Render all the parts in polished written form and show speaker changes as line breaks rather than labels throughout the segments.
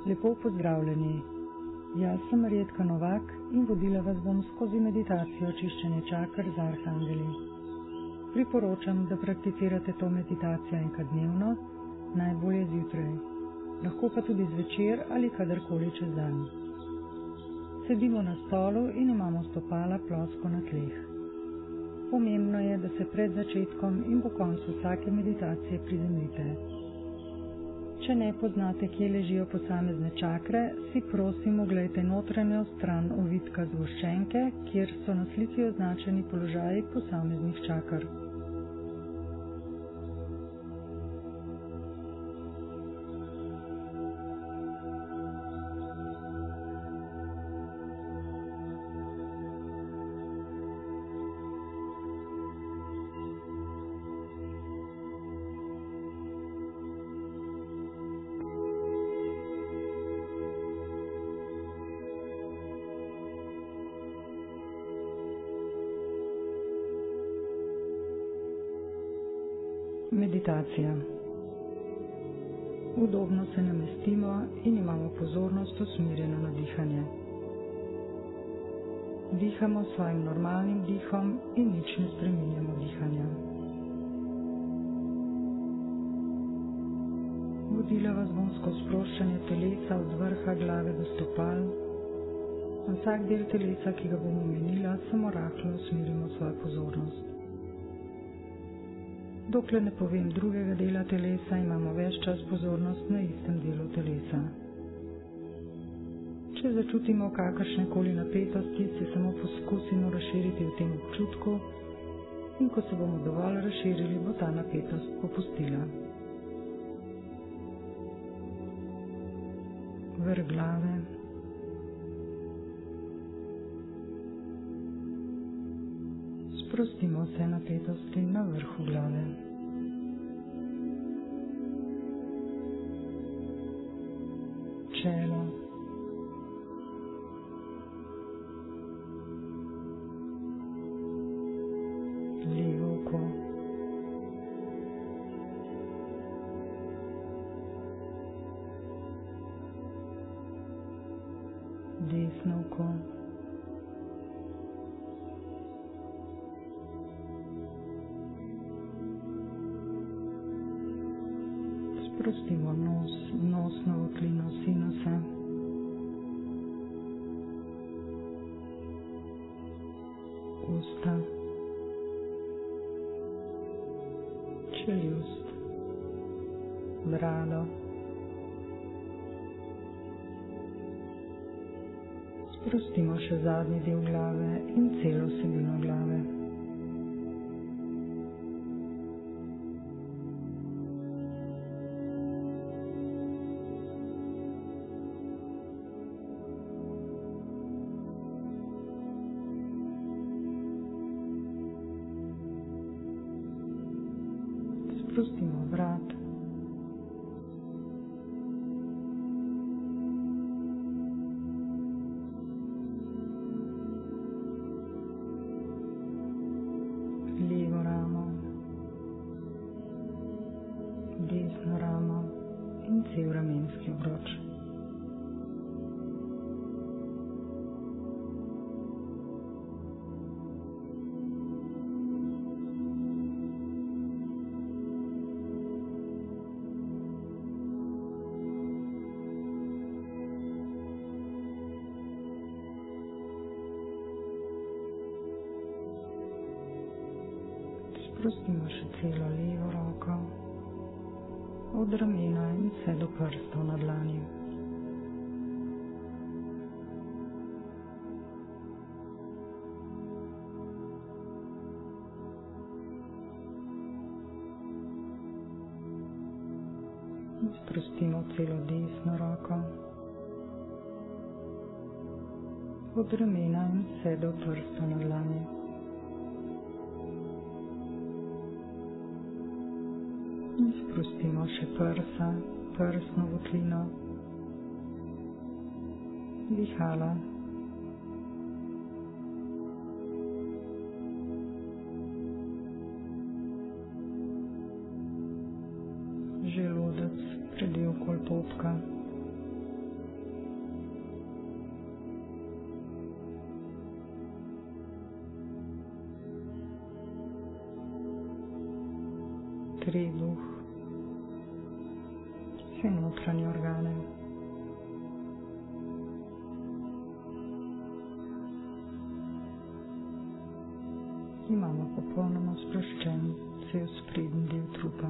Lepo pozdravljeni. Jaz sem Marjetka Novak in vodila vas bom skozi meditacijo čiščenja čaker z arhangeli. Priporočam, da prakticirate to meditacijo enkrat dnevno, najbolje zjutraj, lahko pa tudi zvečer ali kadarkoli čez dan. Sedimo na stolu in imamo stopala plosko na tleh. Pomembno je, da se pred začetkom in po koncu vsake meditacije prizemljite. Če ne poznate, kje ležijo posamezne čakre, si prosim oglejte notranjo stran ovitka zvoščenke, kjer so na sliki označeni položaji posameznih čaker. Meditacija. Udobno se namestimo in imamo pozornost usmerjeno na dihanje. Dihamo s svojim normalnim dihom in nič ne spreminjamo dihanja. Vodila vas bom skozi sproščanje telesa od vrha glave do stopal. Na vsak del telesa, ki ga bom omenila, samo rahlo usmerimo svojo pozornost. Dokler ne povem drugega dela telesa, imamo ves čas pozornost na istem delu telesa. Če začutimo kakršnekoli napetosti, se samo poskusimo razširiti v tem občutku in ko se bomo dovolj razširili, bo ta napetost popustila. Vrh glave, sprostimo vse napetosti na vrhu glave. Čelo, levo oko, desno oko, sprostimo nos, nosno votlino, sinuse, usta, čeljust, brado. Sprostimo še zadnji del glave in celo sredino glave. Sprostimo vrat, levo ramo, desno ramo in cel ramenski obroč. Sprostimo še celo levo roko, od ramena in vse do prstov na dlani. Sprostimo celo desno roko, od ramena in vse do prstov na dlani. Sprostimo še prsa, prsno votlino, dihala, želodec, predel okoli popka, trebuh, vse notranje organe. Imamo popolnoma sproščen cel sprednji del trupa.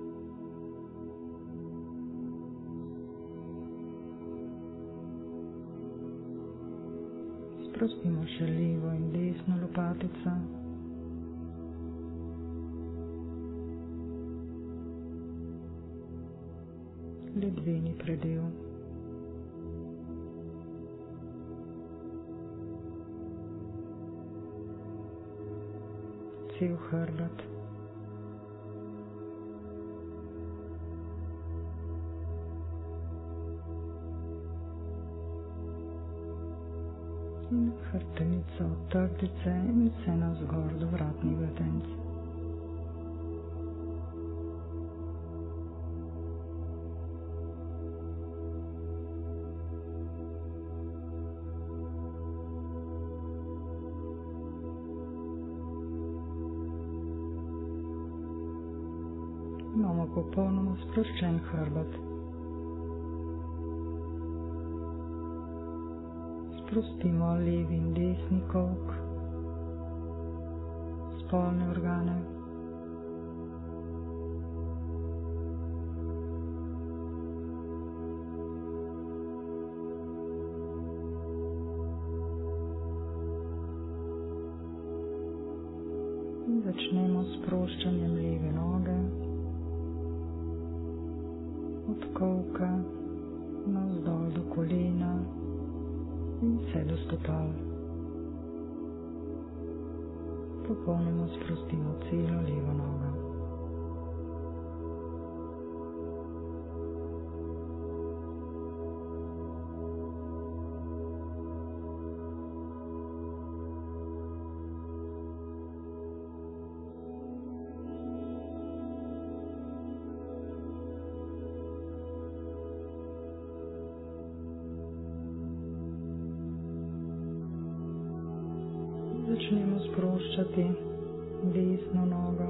Sprostimo še levo in desno lopatico. Ledveni predel. Cel hrbet. In hrbtenico od trtice in vse navzgor do vratnih vretenc. Imamo popolnoma sproščen hrbet. Sprostimo levi in desni kolk, spolne organe. In začnemo s sproščanjem leve noge. Od kolka navzdol do kolena in vse do stopal. Popolnoma sprostimo celo levo nogo. Začnemo sproščati desno nogo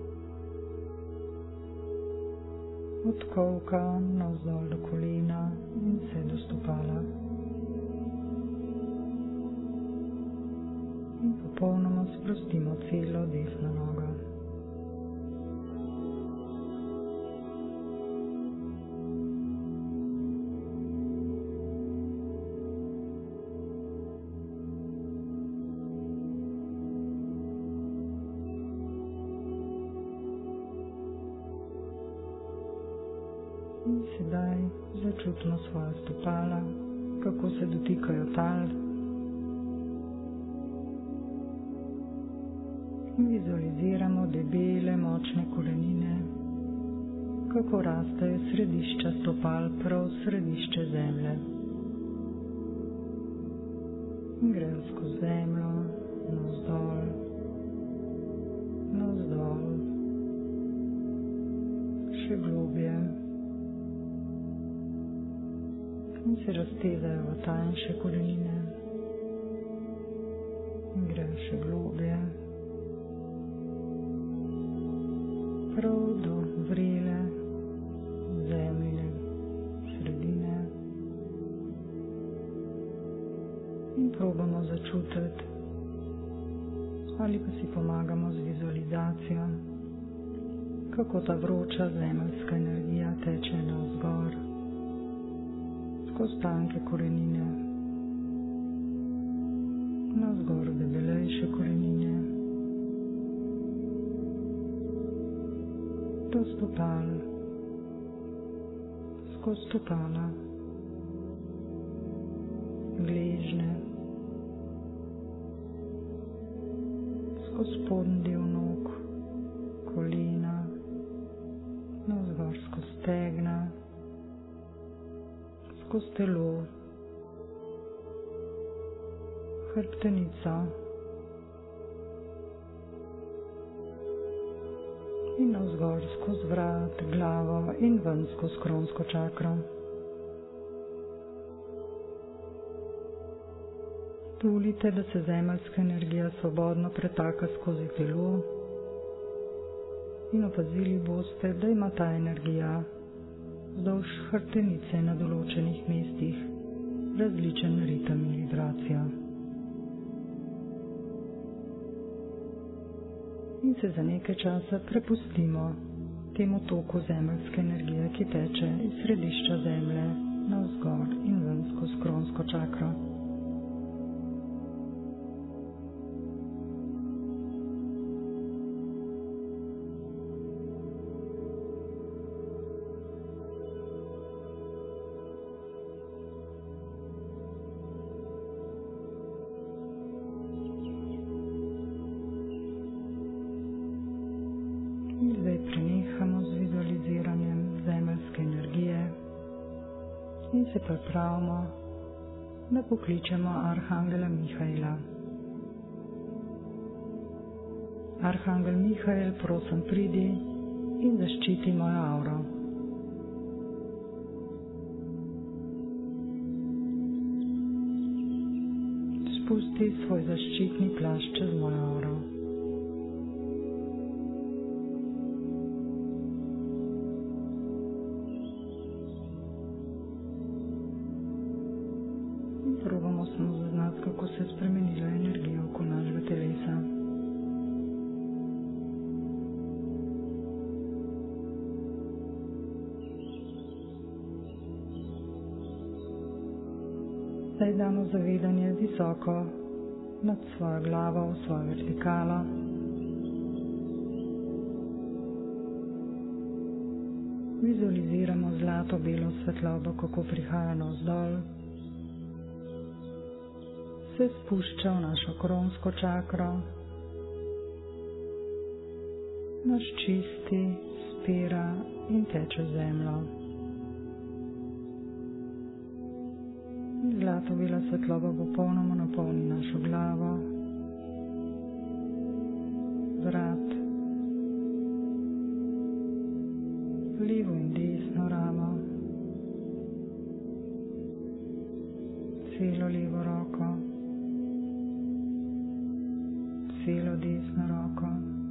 od kolka navzdol do kolena in vse do stopala. In popolnoma sprostimo celo desno nogo. In sedaj začutimo svoja stopala, kako se dotikajo tal. In vizualiziramo debele, močne korenine, kako rastejo središča stopal prav središče zemlje. In grejo skozi zemljo, navzdol, navzdol, še globje. In se raztezajo v tanjše korenine in grejo še globje, prav do vrele zemljine sredine. In probamo začutiti, ali pa si pomagamo z vizualizacijo, kako ta vroča zemeljska energija teče navzgor, skozi tanke korenine, navzgor debelejše korenine, do stopal, skozi stopala, gležne, skozi spodnji del nog, kolena, navzgor skozi stegna, skozi telo, hrbtenico in navzgor skozi vrat, glavo in ven skozi kronsko čakro. Dovolite, da se zemeljska energija svobodno pretaka skozi telo in opazili boste, da ima ta energija vzdolž hrbtenice na določenih mestih različen ritem in vibracijo. In se za nekaj časa prepustimo temu toku zemeljske energije, ki teče iz središča zemlje navzgor in ven skozi kronsko čakro. In zdaj prenehamo z vizualiziranjem zemeljske energije in se pripravimo, da pokličemo Arhangela Mihaela. Arhangel Mihael, prosim, pridi in zaščiti mojo avro. Spusti svoj zaščitni plašč čez mojo avro. Probamo samo zaznati, kako se je spremenila energija okoli našega telesa. Zdaj damo zavedanje visoko nad svojo glavo, v svojo vertikalo. Vizualiziramo zlato-belo svetlobo, kako prihaja navzdol, se spušča v našo kronsko čakro, nas čisti, spira in teče v zemljo. Zlato-bela svetloba popolnoma napolni našo glavo, vrat, levo in desno ramo, celo levo roko, celo desno roko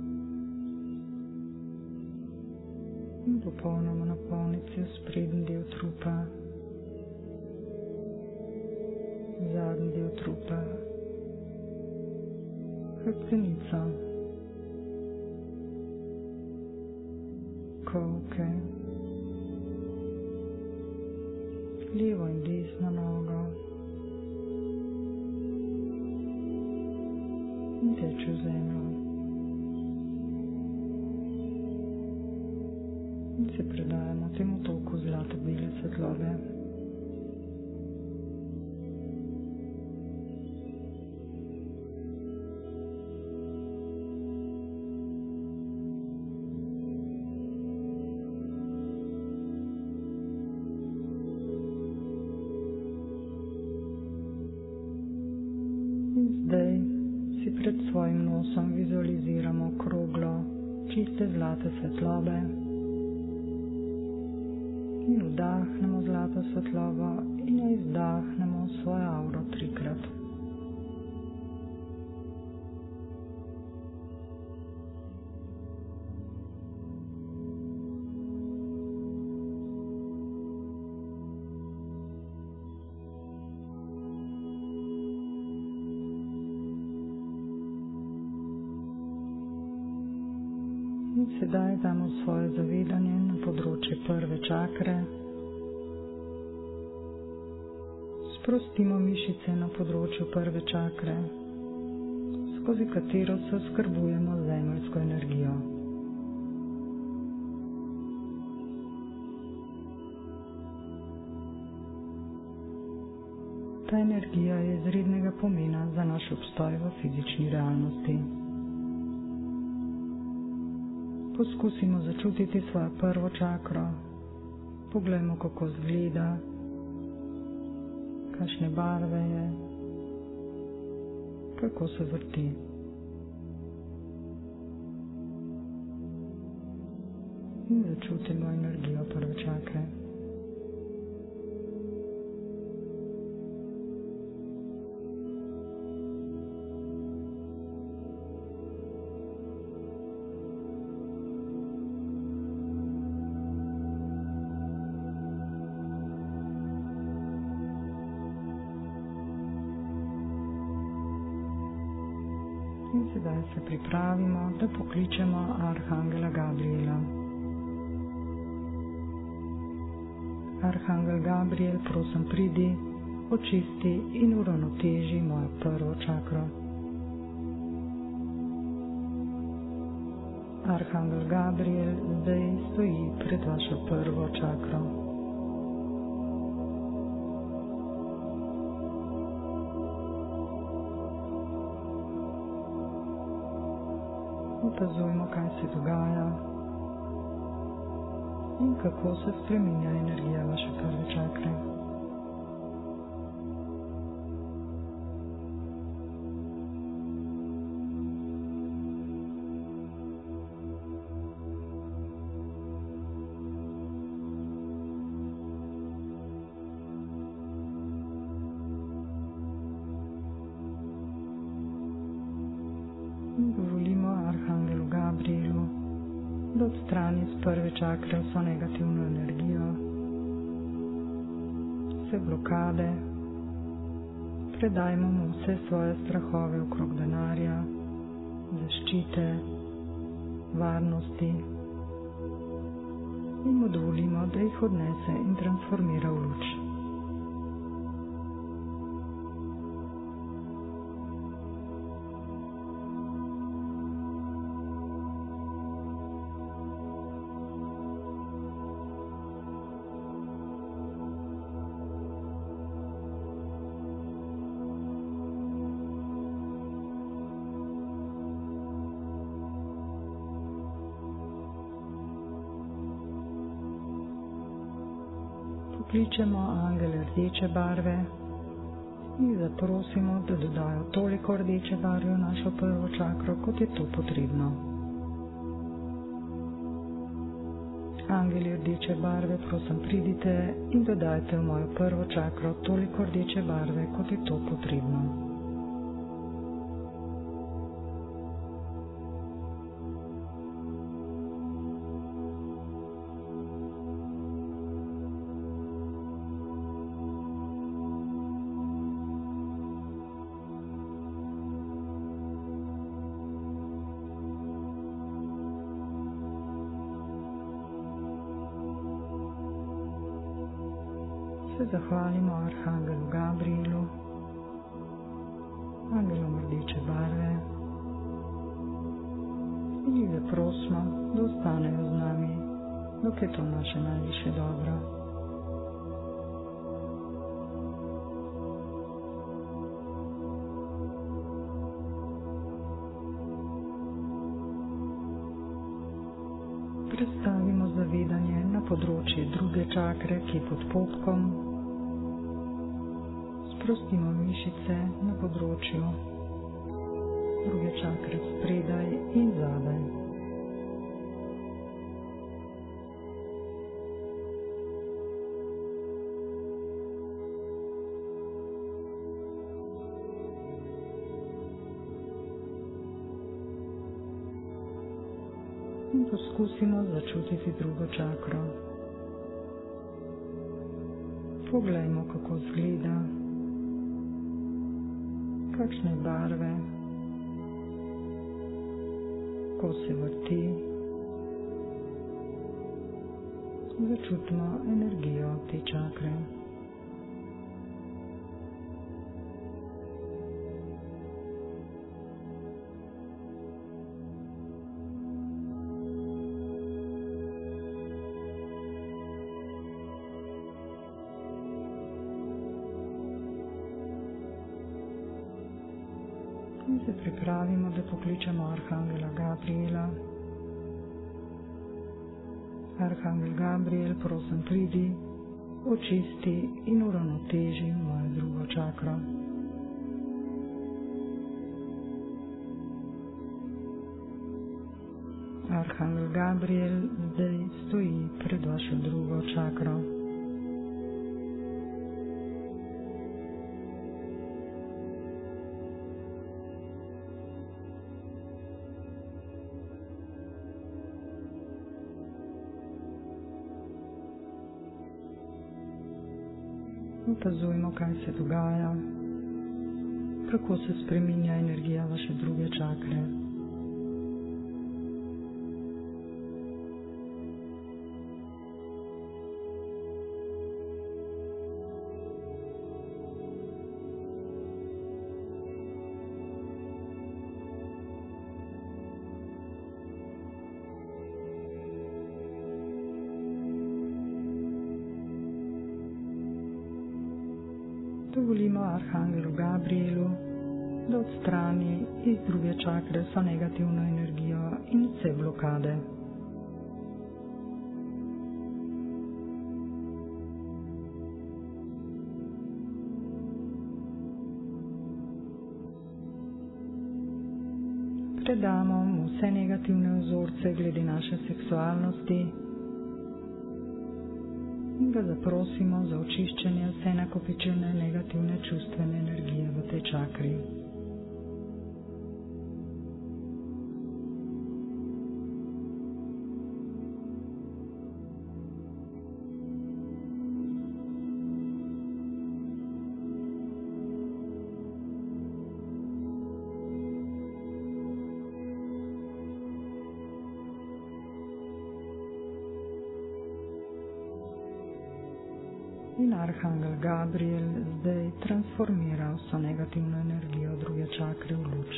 in popolnoma napolniti sprednji del trupa, zadnji del trupa, hrbtenico, kolke, levo in desno nogo in teče v zemljo. In se predajamo temu toku zlato-bele svetlobe. In zdaj si pred svojim nosom vizualiziramo kroglo čiste zlate svetlobe in vdahnemo zlato svetlobo in jo izdahnemo v svojo avro 3-krat. In sedaj damo svoje zavedanje na področje prve čakre. Sprostimo mišice na področju prve čakre, skozi katero se oskrbujemo z zemeljsko energijo. Ta energija je izrednega pomena za naš obstoj v fizični realnosti. Poskusimo začutiti svojo prvo čakro, poglejmo, kako izgleda, kakšne barve je, kako se vrti. In začutimo energijo prve čakre. In sedaj se pripravimo, da pokličemo Arhangela Gabriela. Arhangel Gabriel, prosim pridi, očisti in uravnoteži mojo prvo čakro. Arhangel Gabriel zdaj stoji pred vašo prvo čakro. Opazujmo, kaj se dogaja in kako se spreminja energija vaše prve čakre. In dovolimo Arhangelu Gabrielu, da odstrani z prve čakre vso negativno energijo, vse blokade, predajmo mu vse svoje strahove okrog denarja, zaščite, varnosti in mu dovolimo, da jih odnese in transformira v luč. Pokličemo angele rdeče barve in zaprosimo, da dodajo toliko rdeče barve v našo prvo čakro, kot je to potrebno. Angeli rdeče barve, prosim pridite in dodajte v mojo prvo čakro toliko rdeče barve, kot je to potrebno. Se zahvalimo Arhangelu Gabrielu, angelom rdeče barve in jih zaprosimo, da ostanejo z nami, dok je to naše najvišje dobro. Predstavimo zavedanje na področje druge čakre, ki je pod popkom. Sprostimo mišice na področju druge čakre spredaj in zadaj. In poskusimo začutiti drugo čakro. Poglejmo, kako izgleda, kakšne barve, ko se vrti. Začutimo energijo te čakre. In se pripravimo, da pokličemo Arhangela Gabriela. Arhangel Gabriel, prosim pridi, očisti in uravnoteži mojo drugo čakro. Arhangel Gabriel zdaj stoji pred vašo drugo čakro. Opazujmo, kaj se dogaja, kako se spreminja energija vaše druge čakre. Dovolimo Arhangelu Gabrielu, da odstrani iz druge čakre vso negativno energijo in vse blokade. Predamo mu vse negativne vzorce glede naše seksualnosti in ga zaprosimo za očiščenje vse nakopičene negativne čustvene energije v tej čakri. In Arhangel Gabriel zdaj transformira vso negativno energijo druge čakre v luč.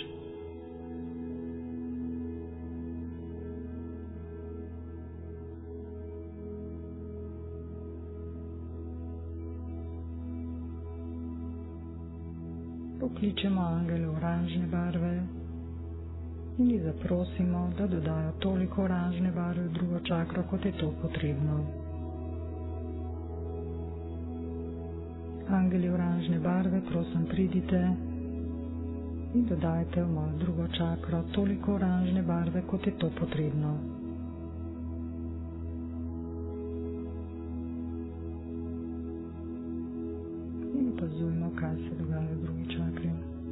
Pokličemo angele oranžne barve in jih zaprosimo, da dodajo toliko oranžne barve v drugo čakro, kot je to potrebno. Angeli oranžne barve, prosim, pridite in dodajte v mojo drugo čakro toliko oranžne barve, kot je to potrebno. In opazujmo, kaj se dogaja v drugi čakri.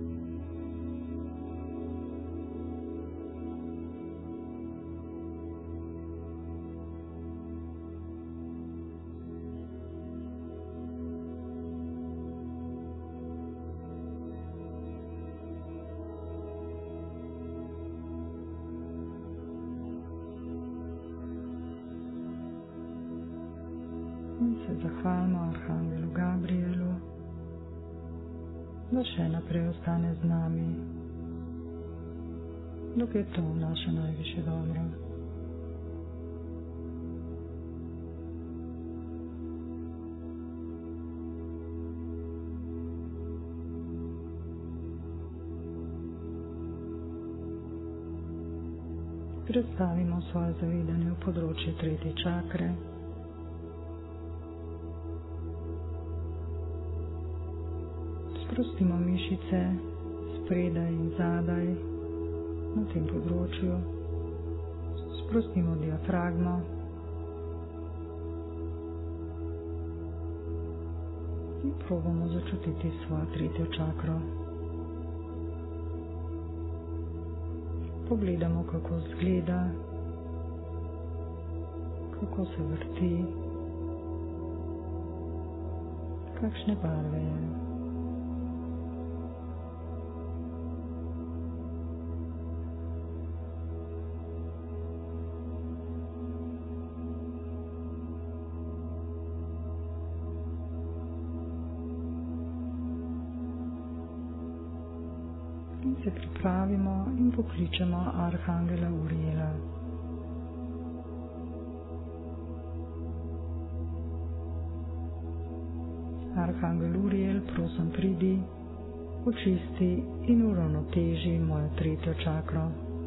In se zahvalimo Arhangelu Gabrielu, da še naprej ostane z nami, dok je to naše najvišje dobro. Predstavimo svoje zavedanje v področje tretje čakre. Sprostimo mišice spredaj in zadaj na tem področju. Sprostimo diafragmo. In probamo začutiti svojo tretjo čakro. Pogledamo, kako izgleda, kako se vrti, kakšne barve je. In se pripravimo in pokličemo Arhangela Uriela. Arhangel Uriel, prosim, pridi, očisti in uravnoteži mojo tretjo čakro.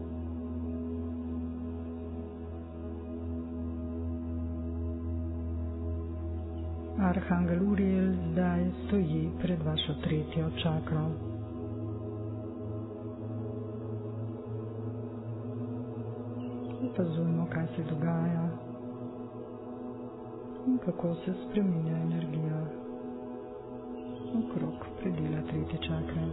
Arhangel Uriel zdaj stoji pred vašo tretjo čakro. Opazujmo, kaj se dogaja in kako se spreminja energija okrog predela tretje čakre.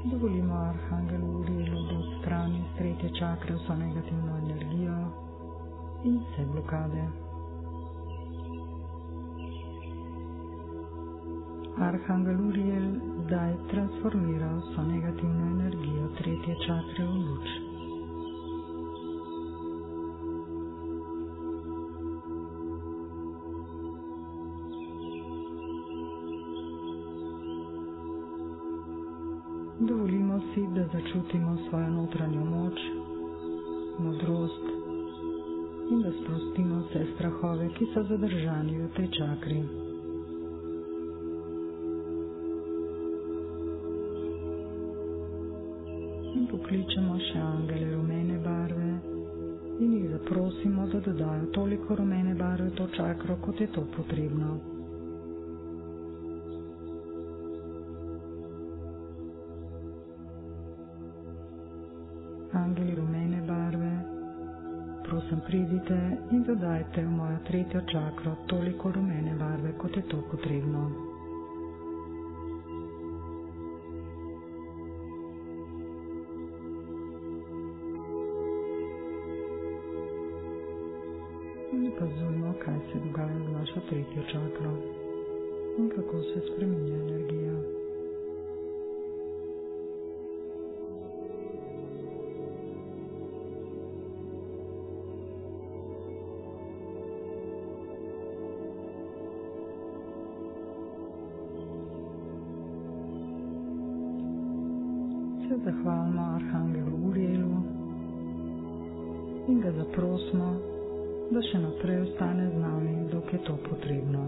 Dovolimo Arhangelu Urielu, da odstrani iz 3. čakre vso negativno energijo in vse blokade. Arhangel Uriel zdaj transformira vso negativno energijo 3. čakre v luč. Dovolimo si, da začutimo svojo notranjo moč, modrost in da sprostimo vse strahove, ki so zadržani v tej čakri. In pokličemo še angele rumene barve in jih zaprosimo, da dodajo toliko rumene barve v to čakro, kot je to potrebno. Angeli rumene barve, prosim pridite in dodajte v mojo 3. čakro toliko rumene barve, kot je to potrebno. In opazujmo, kaj se dogaja z vašo 3. čakro in kako se spreminja energija. Se zahvalimo Arhangelu Urielu in ga zaprosimo, da še naprej ostane z nami, dok je to potrebno.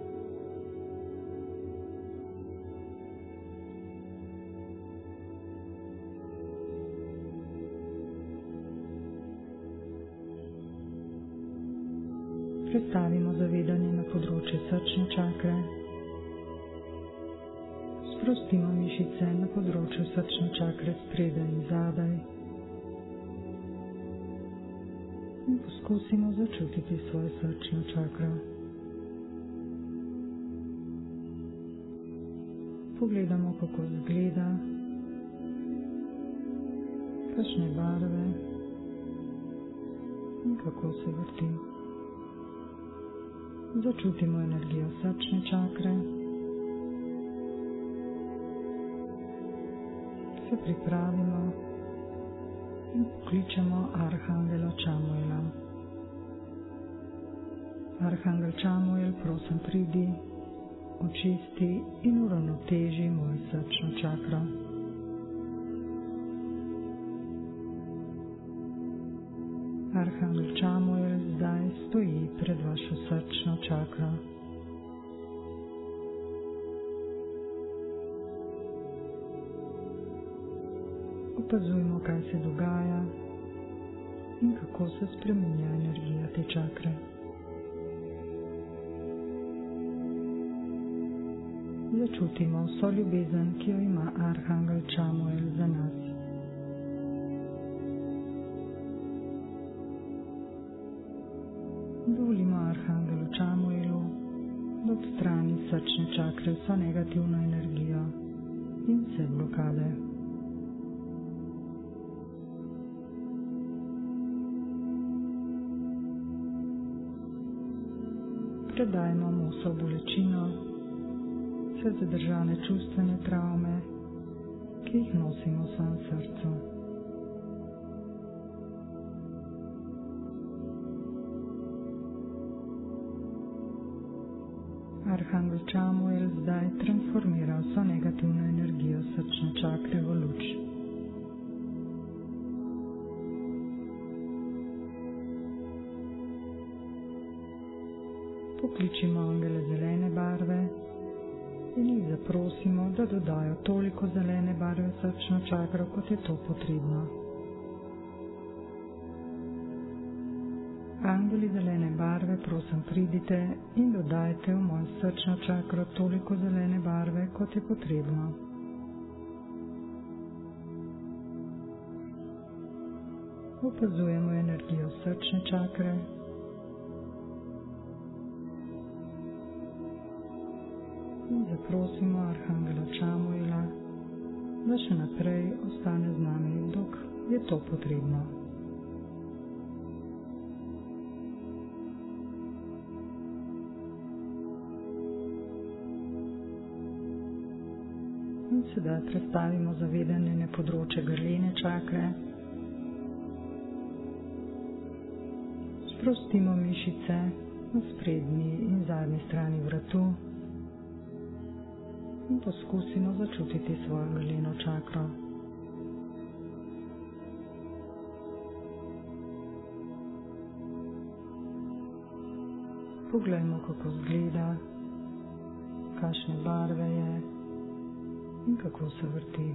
Prestavimo zavedanje na področje srčne čakre. Sprostimo mišice na področju srčne čakre spredaj in zadaj in poskusimo začutiti svojo srčno čakro. Pogledamo, kako izgleda, kakšne barve in kako se vrti. Začutimo energijo srčne čakre. Se pripravimo in pokličemo Arhangela Čamuela. Arhangel Čamuel, prosim pridi, očisti in uravnoteži mojo srčno čakro. Arhangel Čamuel zdaj stoji pred vašo srčno čakro. Opazujmo, kaj se dogaja in kako se spreminja energija te čakre. Začutimo vso ljubezen, ki jo ima Arhangel Čamuel za nas. Dovolimo Arhangelu Čamuelu, da odstrani srčne čakre vso negativno energijo in vse blokade. Predajmo mu vso bolečino, vse zadržane čustvene travme, ki jih nosimo v svojem srcu. Arhangel Čamuel zdaj transformira vso negativno energijo srčne čakre v luč. Pokličimo angele zelene barve in jih zaprosimo, da dodajo toliko zelene barve v srčno čakro, kot je to potrebno. Angeli zelene barve, prosim pridite in dodajte v mojo srčno čakro toliko zelene barve, kot je potrebno. Opazujemo energijo srčne čakre. In zaprosimo Arhangela Čamuela, da še naprej ostane z nami, dok je to potrebno. In sedaj prestavimo zavedanje na področje grlene čakre. Sprostimo mišice na sprednji in zadnji strani vratu in poskusimo začutiti svojo grleno čakro. Poglejmo, kako izgleda, kakšne barve je in kako se vrti.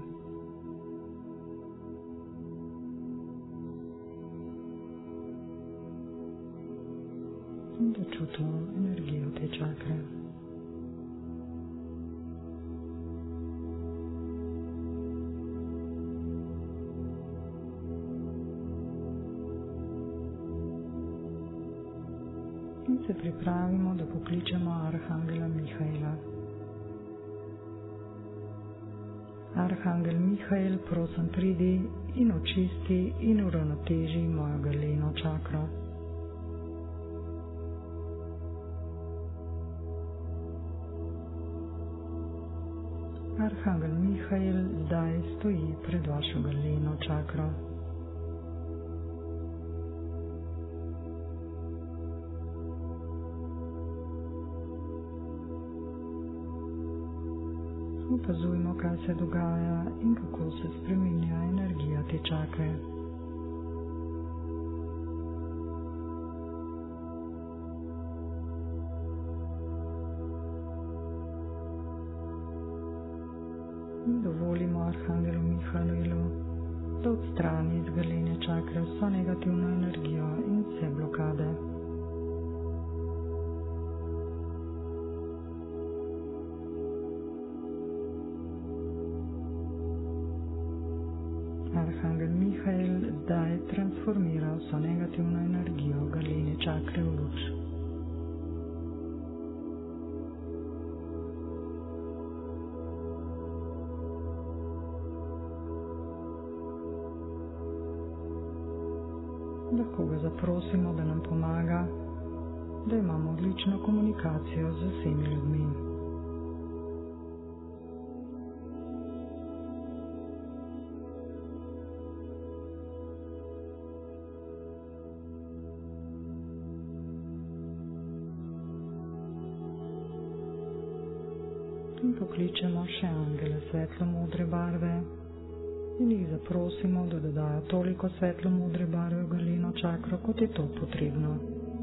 In začutimo energijo te čakre. In se pripravimo, da pokličemo arhangela Mihaela. Arhangel Mihael, prosim, pridi in očisti in uravnoteži mojo grleno čakro. Arhangel Mihael zdaj stoji pred vašo grleno čakro. Opazujmo, kaj se dogaja in kako se spreminja energija te čakre. In dovolimo arhangelu Mihaelu, da odstrani iz grlene čakre vso negativno energijo in vse blokade. Arhangel Mihael zdaj transformira vso negativno energijo grlene čakre v luč. Lahko ga zaprosimo, da nam pomaga, da imamo odlično komunikacijo z vsemi ljudmi. In pokličemo še angele svetlo-modre barve in jih zaprosimo, da dodajo toliko svetlo-modre barve v grleno čakro, kot je to potrebno.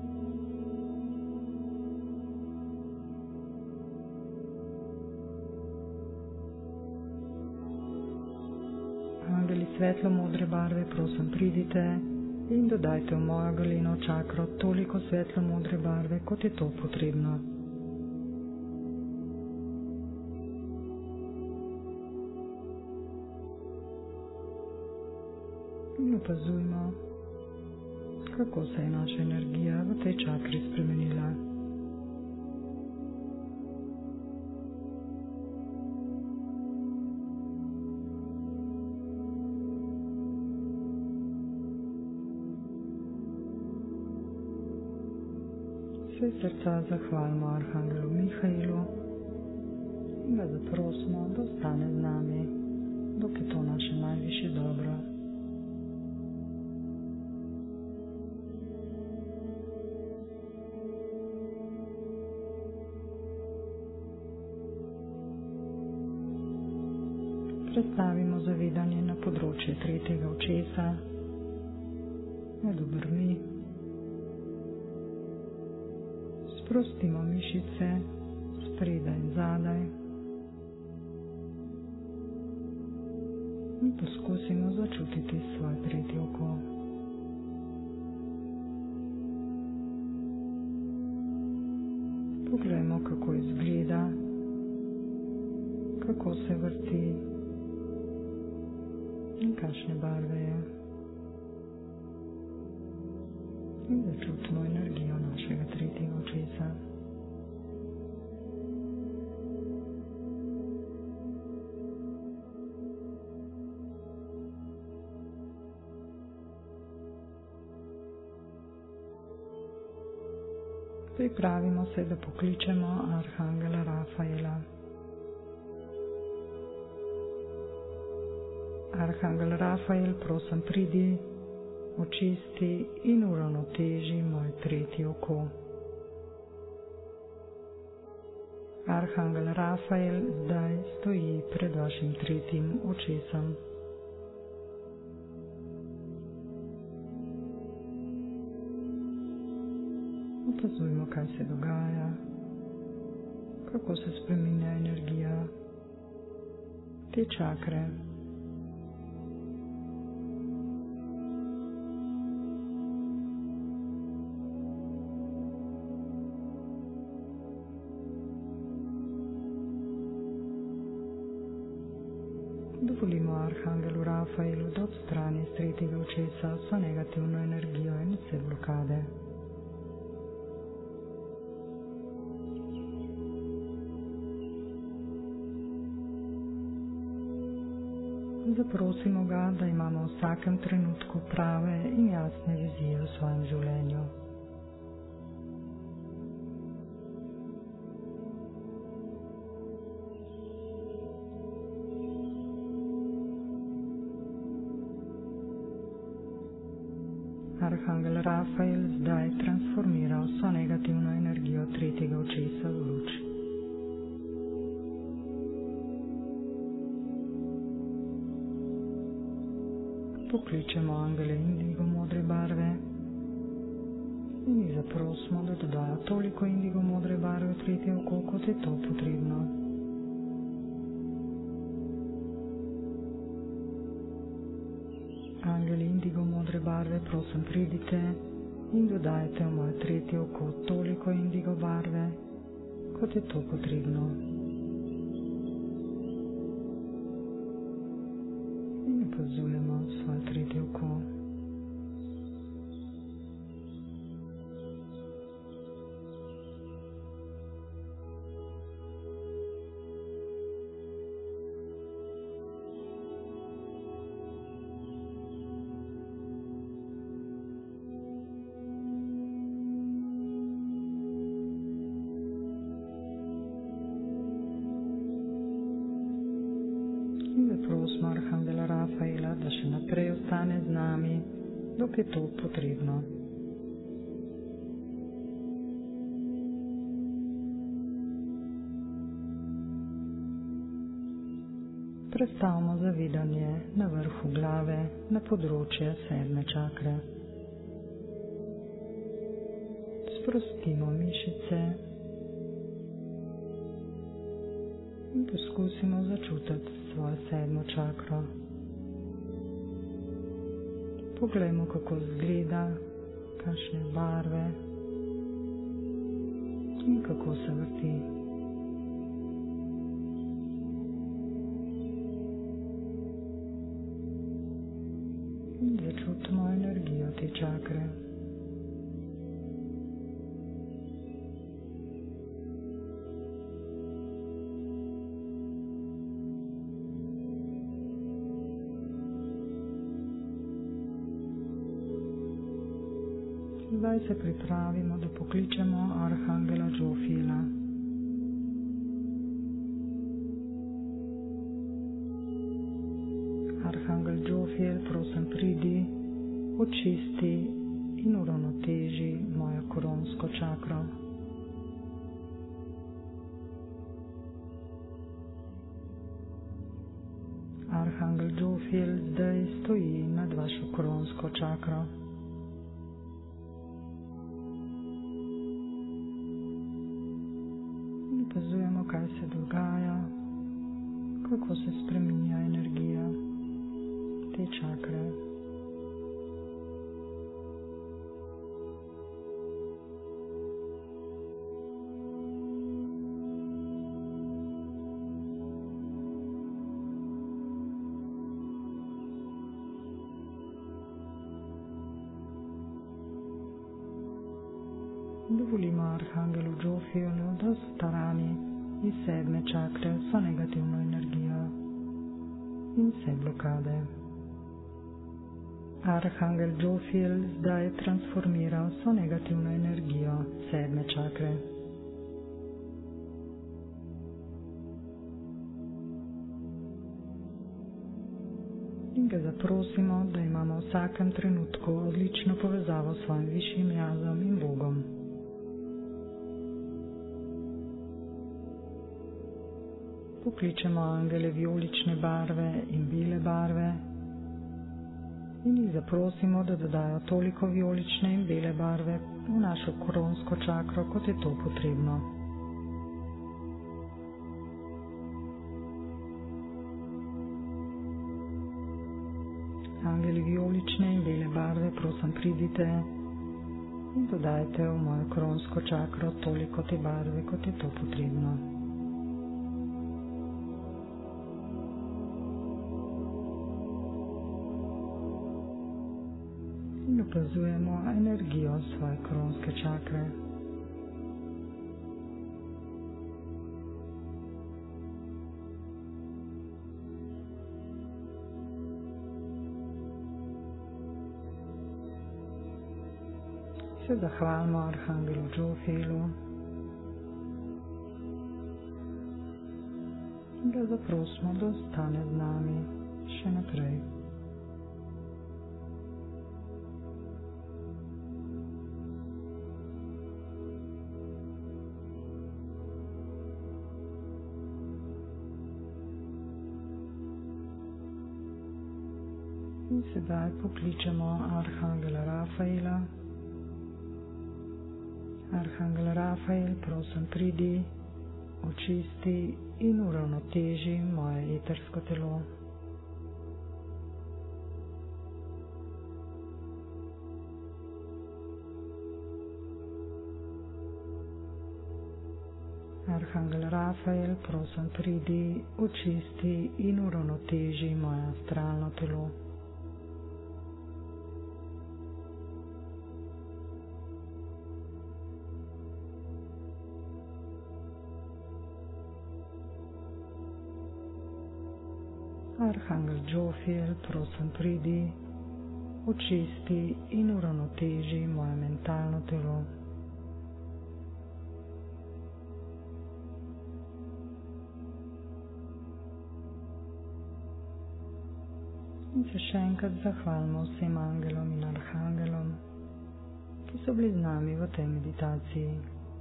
Angeli svetlo-modre barve, prosim, pridite in dodajte v mojo grleno čakro toliko svetlo-modre barve, kot je to potrebno. In opazujmo, kako se je naša energija v tej čakri spremenila. Vse srca zahvalimo arhangelu Mihaelu in ga zaprosimo, da ostane z nami, dok je to naše najvišje dobro. Prestavimo zavedanje na področje tretjega očesa, med obrvmi. Sprostimo mišice spredaj in zadaj in poskusimo začutiti svoje tretje oko. Poglejmo, kako izgleda, kako se vrti in kakšne barve je. In začutimo energijo našega tretjega očesa. Pripravimo se, da pokličemo arhangela Rafaela. Arhangel Rafael, prosim, pridi, očisti in uravnoteži moje tretje oko. Arhangel Rafael zdaj stoji pred vašim tretjim očesom. Opazujmo, kaj se dogaja, kako se spreminja energija te čakre. Dovolimo arhangelu Rafaelu, da odstrani iz tretjega očesa vso negativno energijo in vse blokade. Zaprosimo ga, da imamo v vsakem trenutku prave in jasne vizije v svojem življenju. Arhangel Rafael zdaj transformira vso negativno energijo tretjega očesa v luč. Pokličemo angele indigo modre barve in jih zaprosimo, da dodajo toliko indigo modre barve v tretje oko, kot je to potrebno. Angeli indigo modre barve, prosim, pridite in dodajte v moje tretje oko toliko indigo barve, kot je to potrebno. In opazujemo svoje tretje oko. Prosimo arhangela Rafaela, da še naprej ostane z nami, dok je to potrebno. Prestavimo zavedanje na vrhu glave, na področje 7. čakre. Sprostimo mišice in poskusimo začutiti svojo 7. čakro. Poglejmo, kako izgleda, kakšne barve in kako se vrti. In začutimo energijo te čakre. Zdaj se pripravimo, da pokličemo arhangela Džofiela. Arhangel Džofiel, prosim, pridi, očisti in uravnoteži mojo koronsko čakro. Arhangel Džofiel zdaj stoji nad vašo koronsko čakro. Opazujemo, kaj se dogaja, kako se spreminja energija te čakre. Dovolimo arhangelu Džofielu, da odstrani iz 7. čakre vso negativno energijo in vse blokade. Arhangel Džofiel zdaj transformira vso negativno energijo 7. čakre. In ga zaprosimo, da imamo v vsakem trenutku odlično povezavo s svojim višjim jazom in Bogom. Pokličemo angele vijolične barve in bele barve in jih zaprosimo, da dodajo toliko vijolične in bele barve v našo koronsko čakro, kot je to potrebno. Angeli vijolične in bele barve, prosim pridite in dodajte v mojo koronsko čakro toliko te barve, kot je to potrebno. In opazujemo energijo svoje koronske čakre. Se zahvalimo Arhangelu Džofielu in ga zaprosimo, da ostane z nami še naprej. In sedaj pokličemo Arhangela Rafaela. Arhangel Rafael, prosim pridi, očisti in uravnoteži moje etersko telo. Arhangel Rafael, prosim pridi, očisti in uravnoteži moje astralno telo. Arhangel Džofiel, prosim pridi, očisti in uravnoteži moje mentalno telo. In se še enkrat zahvalimo vsem angelom in arhangelom, ki so bili z nami v tej meditaciji.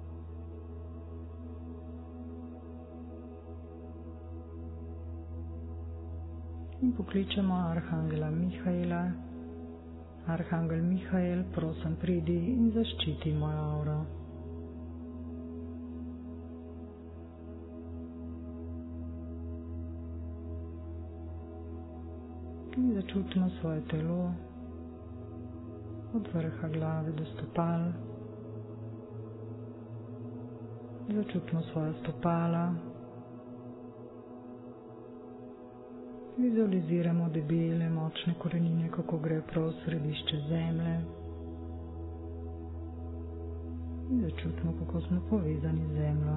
In pokličemo Arhangela Mihaela. Arhangel Mihael, prosim pridi in zaščiti mojo avro. In začutimo svoje telo od vrha glave do stopal. Začutimo svoja stopala. Vizualiziramo debele, močne korenine, kako gre prav v središče zemlje. In začutimo, kako smo povezani z zemljo.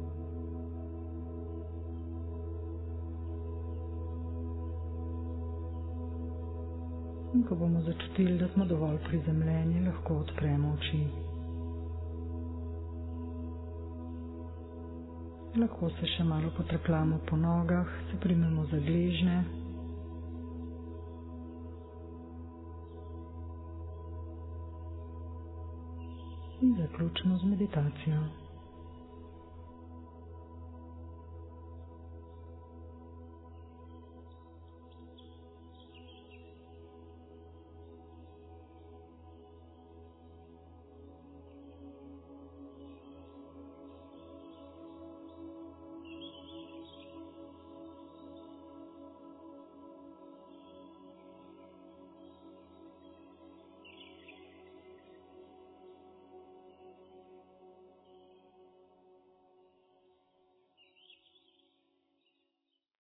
In ko bomo začutili, da smo dovolj prizemljeni, lahko odpremo oči. Lahko se še malo potrkljamo po nogah, se primemo za gležnje. In zaključimo z meditacijo.